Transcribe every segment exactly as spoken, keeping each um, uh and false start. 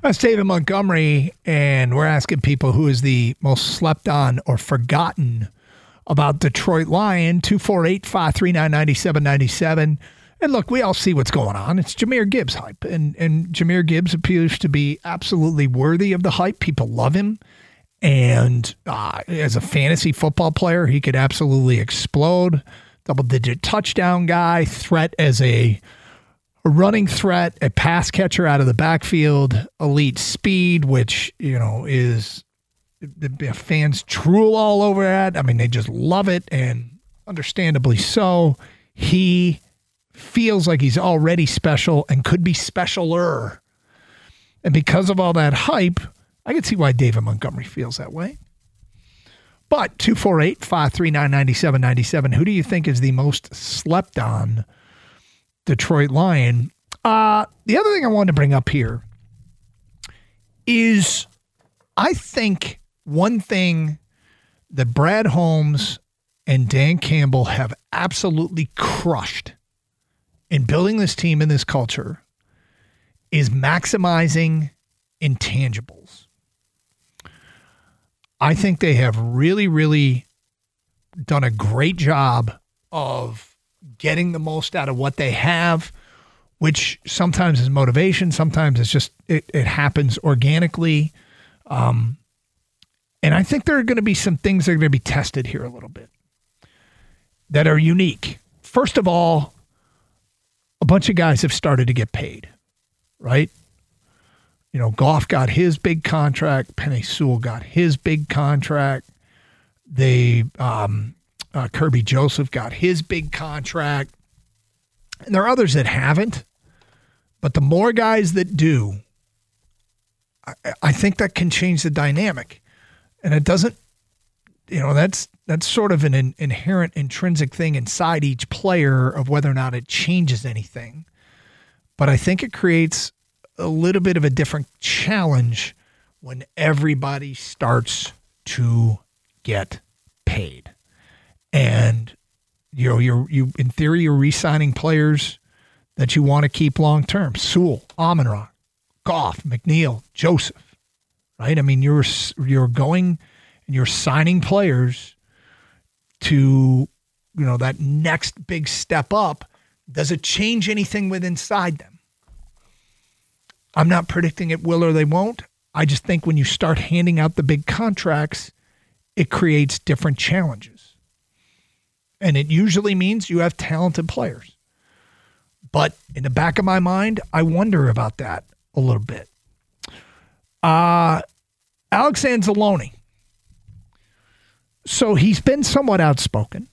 That's David Montgomery, and we're asking people who is the most slept on or forgotten about Detroit Lion. two four eight, five three nine, nine seven nine seven. And look, we all see what's going on. It's Jahmyr Gibbs hype, and, and Jahmyr Gibbs appears to be absolutely worthy of the hype. People love him, and uh, as a fantasy football player, he could absolutely explode. Double-digit touchdown guy, threat as a A running threat, a pass catcher out of the backfield, elite speed, which, you know, is the fans drool all over that. I mean, they just love it, and understandably so. He feels like he's already special and could be specialer. And because of all that hype, I can see why David Montgomery feels that way. But two four eight, five three nine, nine seven nine seven, who do you think is the most slept on Detroit Lion? Uh, the other thing I wanted to bring up here is I think one thing that Brad Holmes and Dan Campbell have absolutely crushed in building this team and this culture is maximizing intangibles. I think they have really, really done a great job of getting the most out of what they have, which sometimes is motivation. Sometimes it's just, it, it happens organically. Um, and I think there are going to be some things that are going to be tested here a little bit that are unique. First of all, a bunch of guys have started to get paid, right? You know, Goff got his big contract. Penei Sewell got his big contract. They, um, Uh, Kirby Joseph got his big contract. And there are others that haven't. But the more guys that do, I, I think that can change the dynamic. And it doesn't, you know, that's that's sort of an, an inherent intrinsic thing inside each player of whether or not it changes anything. But I think it creates a little bit of a different challenge when everybody starts to get paid. And, you know, you're, you in theory, you're re-signing players that you want to keep long-term. Sewell, Amon-Ra, Goff, McNeil, Joseph, right? I mean, you're you're going and you're signing players to, you know, that next big step up. Does it change anything with inside them? I'm not predicting it will or they won't. I just think when you start handing out the big contracts, it creates different challenges. And it usually means you have talented players. But in the back of my mind, I wonder about that a little bit. Uh, Alex Anzalone. So he's been somewhat outspoken.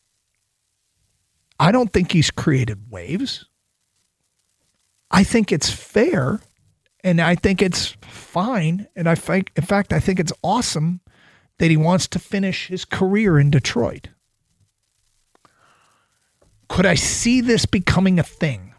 I don't think he's created waves. I think it's fair, and I think it's fine. And I think, in fact, I think it's awesome that he wants to finish his career in Detroit. Could I see this becoming a thing?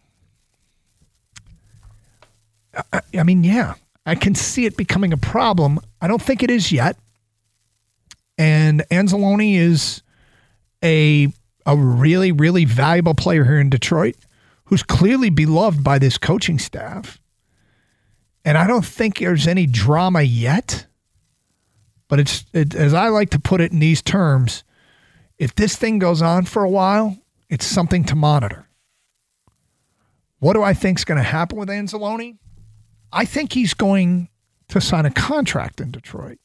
I, I mean, yeah, I can see it becoming a problem. I don't think it is yet. And Anzalone is a, a really, really valuable player here in Detroit who's clearly beloved by this coaching staff. And I don't think there's any drama yet. But it's it, as I like to put it in these terms, if this thing goes on for a while, it's something to monitor. What do I think is going to happen with Anzalone? I think he's going to sign a contract in Detroit.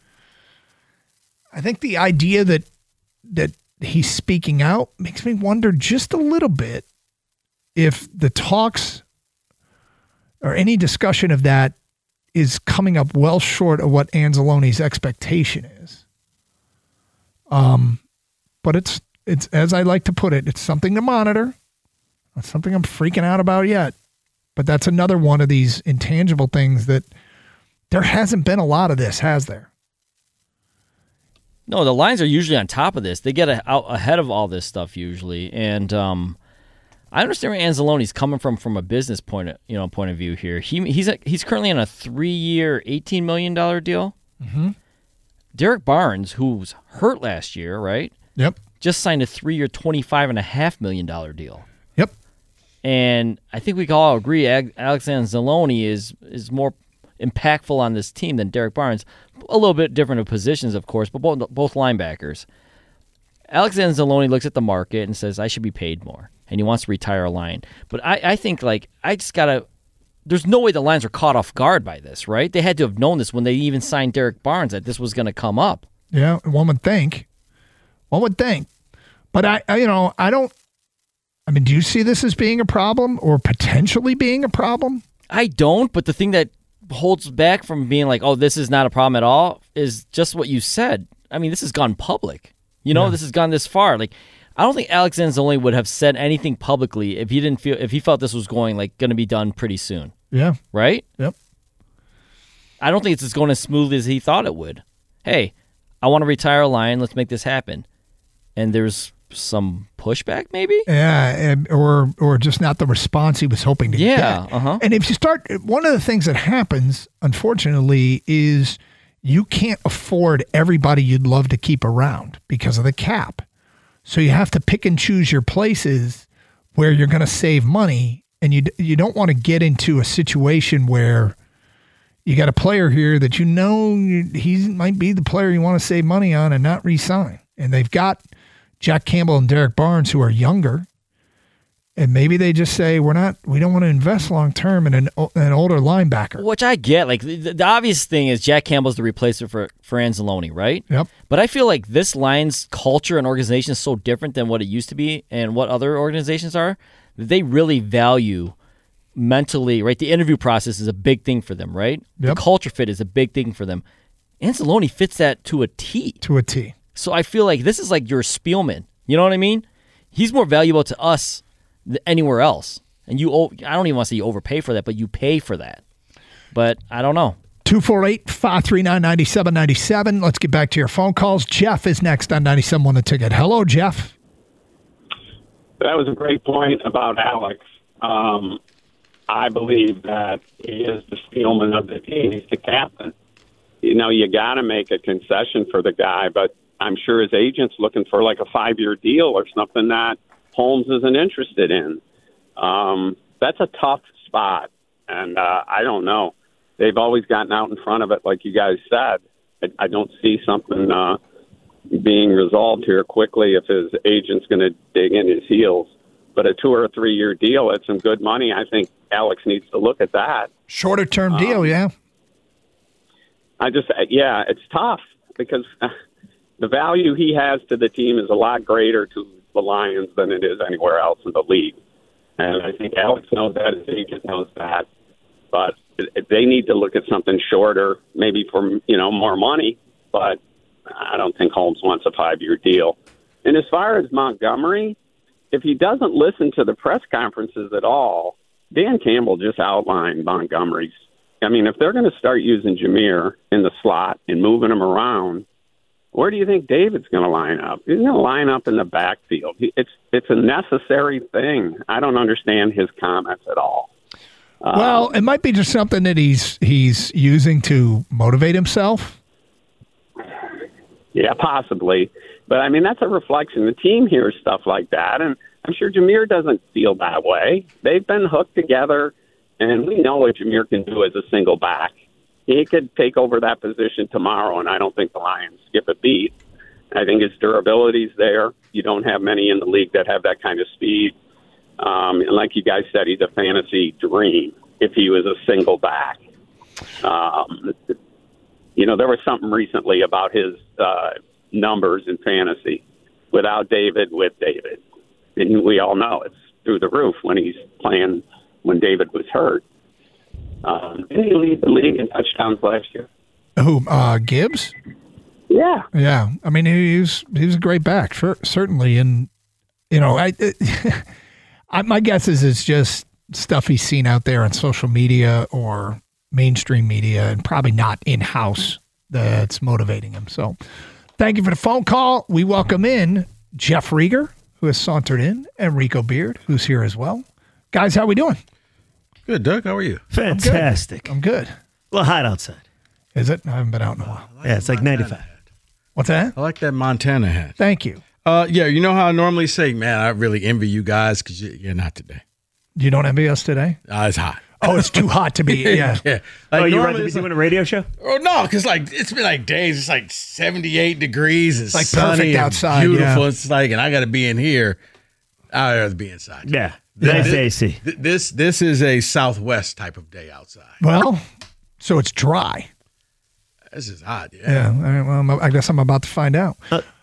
I think the idea that that he's speaking out makes me wonder just a little bit if the talks or any discussion of that is coming up well short of what Anzalone's expectation is. Um, but it's It's, as I like to put it, it's something to monitor. Not something I'm freaking out about yet. But that's another one of these intangible things that there hasn't been a lot of this, has there? No, the Lions are usually on top of this. They get a, out ahead of all this stuff usually. And um, I understand where Anzalone's coming from from a business point of, you know, point of view here. He He's a, he's currently on a three-year, eighteen million dollars deal. Mm-hmm. Derek Barnes, who was hurt last year, right? Yep. Just signed a three-year, twenty-five point five million dollars deal. Yep. And I think we can all agree Alex Anzalone is is more impactful on this team than Derek Barnes. A little bit different of positions, of course, but both both linebackers. Alex Anzalone looks at the market and says, I should be paid more, and he wants to retire a line. But I, I think, like, I just got to – there's no way the Lions are caught off guard by this, right? They had to have known this when they even signed Derek Barnes, that this was going to come up. Yeah, one would think. One would think. But, I, I, you know, I don't – I mean, do you see this as being a problem or potentially being a problem? I don't, but the thing that holds back from being like, oh, this is not a problem at all is just what you said. I mean, this has gone public. You know, yeah. This has gone this far. Like, I don't think Alex Anzalone would have said anything publicly if he didn't feel if he felt this was going like going to be done pretty soon. Yeah. Right? Yep. I don't think it's as going as smoothly as he thought it would. Hey, I want to retire a Lion. Let's make this happen. And there's some pushback, maybe. Yeah, and, or or just not the response he was hoping to yeah, get. Uh-huh. And if you start, one of the things that happens, unfortunately, is you can't afford everybody you'd love to keep around because of the cap. So you have to pick and choose your places where you're going to save money, and you you don't want to get into a situation where you got a player here that you know he might be the player you want to save money on and not re-sign. And they've got Jack Campbell and Derek Barnes who are younger, and maybe they just say we're not we don't want to invest long term in an an older linebacker. Which I get. Like the, the obvious thing is Jack Campbell's the replacement for for Anzalone, right? Yep. But I feel like this Lions culture and organization is so different than what it used to be and what other organizations are that they really value mentally, right? The interview process is a big thing for them, right? Yep. The culture fit is a big thing for them. Anzalone fits that to a T. To a T. So I feel like this is like your Spielman. You know what I mean? He's more valuable to us than anywhere else. And you, I don't even want to say you overpay for that, but you pay for that. But I don't know. two four eight, five three nine, nine seven nine seven. Let's get back to your phone calls. Jeff is next on ninety-seven point one The Ticket. Hello, Jeff. That was a great point about Alex. Um, I believe that he is the Spielman of the team. He's the captain. You know, you got to make a concession for the guy, but I'm sure his agent's looking for like a five-year deal or something that Holmes isn't interested in. Um, that's a tough spot, and uh, I don't know. They've always gotten out in front of it, like you guys said. I, I don't see something uh, being resolved here quickly if his agent's going to dig in his heels. But a two- or a three-year deal at some good money, I think Alex needs to look at that. Shorter-term um, deal, yeah. I just, yeah, it's tough because uh, the value he has to the team is a lot greater to the Lions than it is anywhere else in the league. And I think Alex knows that, his agent knows that. But they need to look at something shorter, maybe for, you know, more money. But I don't think Holmes wants a five-year deal. And as far as Montgomery, if he doesn't listen to the press conferences at all, Dan Campbell just outlined Montgomery's. I mean, if they're going to start using Jameer in the slot and moving him around, where do you think David's going to line up? He's going to line up in the backfield. It's it's a necessary thing. I don't understand his comments at all. Um, well, it might be just something that he's he's using to motivate himself. Yeah, possibly. But, I mean, that's a reflection. The team hears stuff like that, and I'm sure Jameer doesn't feel that way. They've been hooked together, and we know what Jameer can do as a single back. He could take over that position tomorrow, and I don't think the Lions skip a beat. I think his durability's there. You don't have many in the league that have that kind of speed. Um, and like you guys said, he's a fantasy dream if he was a single back. Um, you know, there was something recently about his uh, numbers in fantasy. Without David, with David. And we all know it's through the roof when he's playing when David was hurt. Um, didn't he lead the league in touchdowns last year? Who, uh, Gibbs? Yeah. Yeah. I mean, he was, he was a great back, sure, certainly. And, you know, I, I, my guess is it's just stuff he's seen out there on social media or mainstream media and probably not in-house that's motivating him. So thank you for the phone call. We welcome in Jeff Rieger, who has sauntered in, and Rico Beard, who's here as well. Guys, how we doing? Good, Doug. How are you? Fantastic. I'm good. I'm good. A little hot outside. Is it? I haven't been out in a while. like Yeah, it's like Montana ninety-five. hat. What's that? I like that Montana hat. Thank you. Uh, yeah, you know how I normally say, man, I really envy you guys because you, you're not today. You don't envy us today? Uh, it's hot. Oh, it's too hot to be. Yeah. yeah. Like oh, you normally rather be it's doing a radio show? Oh no, because like it's been like days. It's like seventy-eight degrees. It's Like sunny perfect and outside, beautiful. yeah. It's like, and I got to be in here. I'd rather be inside. Yeah. Nice This- A C. th- This this is a Southwest type of day outside. Well, so it's dry. This is hot. Yeah. Yeah. All right, well, I'm- I guess I'm about to find out.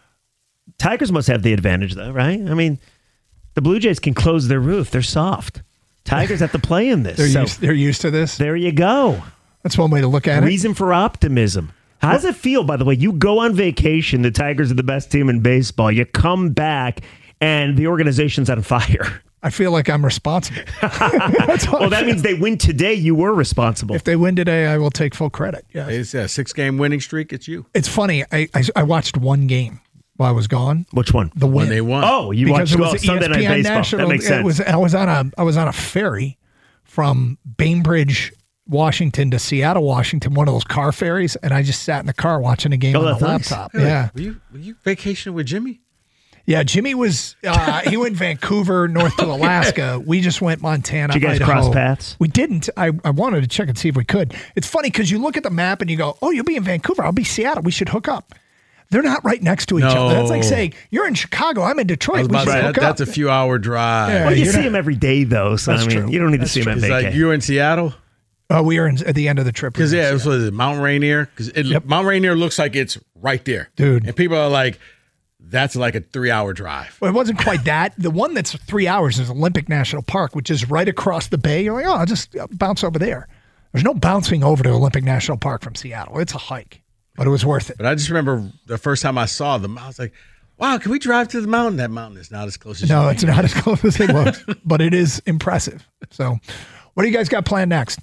Tigers must have the advantage, though, right? I mean, the Blue Jays can close their roof. They're soft. Tigers have to play in this. They're so used. They're used to this. there you go. That's one way to look at it. Reason for optimism. How does it feel, by the way? You go on vacation. The Tigers are the best team in baseball. You come back, and the organization's on fire. I feel like I'm responsible. That's all Well, I that feel. means they win today. You were responsible. If they win today, I will take full credit. Yeah. It's a six game winning streak. It's you. It's funny. I, I I watched one game while I was gone. Which one? The win. When they won. Oh, you Because watched it well, was Sunday E S Night P N Baseball. National. That makes It sense. was. I was on a. I was on a ferry from Bainbridge, Washington to Seattle, Washington. One of those car ferries, and I just sat in the car watching a game Oh, on that's the nice. laptop. Hey, Yeah. Were you were you vacationing with Jimmy? Yeah, Jimmy was, uh, he went Vancouver, north to Alaska. We just went Montana, Did you guys Idaho. cross paths? We didn't. I, I wanted to check and see if we could. It's funny because you look at the map and you go, oh, you'll be in Vancouver. I'll be Seattle. We should hook up. They're not right next to each No. other. That's like saying, you're in Chicago. I'm in I Detroit. was We about should to say, hook that, up. that's a few hour drive. Yeah. Well, you You're see not- him every day, though. So, That's I mean, true. you don't need to That's see him true. on It's vacation. like you were in Seattle. Oh, we were in, at the end of the trip. Because We were yeah, in it was, Seattle. was it Mount Rainier? Because Yep. Mount Rainier looks like it's right there, Dude. And people are like, "That's like a three-hour drive." Well, it wasn't quite that. The one that's three hours is Olympic National Park, which is right across the bay. You're like, oh, I'll just bounce over there. There's no bouncing over to Olympic National Park from Seattle. It's a hike, but it was worth it. But I just remember the first time I saw them, I was like, "Wow, can we drive to the mountain?" That mountain is not as close as No, you it's think. not as close as it looks, but it is impressive. So, what do you guys got planned next?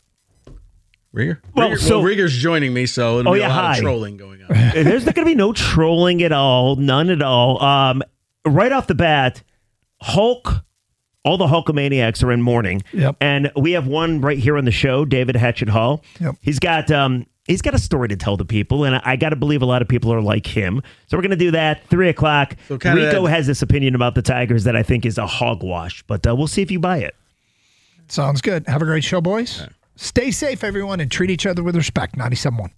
Rieger. Well, Rieger- so- well, Rieger's joining me, so it'll Oh, be yeah, a lot hi. of trolling going on. There's not going to be no trolling at all. None at all. Um, right off the bat, Hulk, all the Hulkamaniacs are in mourning. Yep. And we have one right here on the show, David Hatchet Hall. Yep. He's got um, he's got a story to tell the people, and I, I got to believe a lot of people are like him. So we're going to do that. Three o'clock. So kinda Rico that- has this opinion about the Tigers that I think is a hogwash, but uh, we'll see if you buy it. Sounds good. Have a great show, boys. Stay safe, everyone, and treat each other with respect. ninety-seven point one.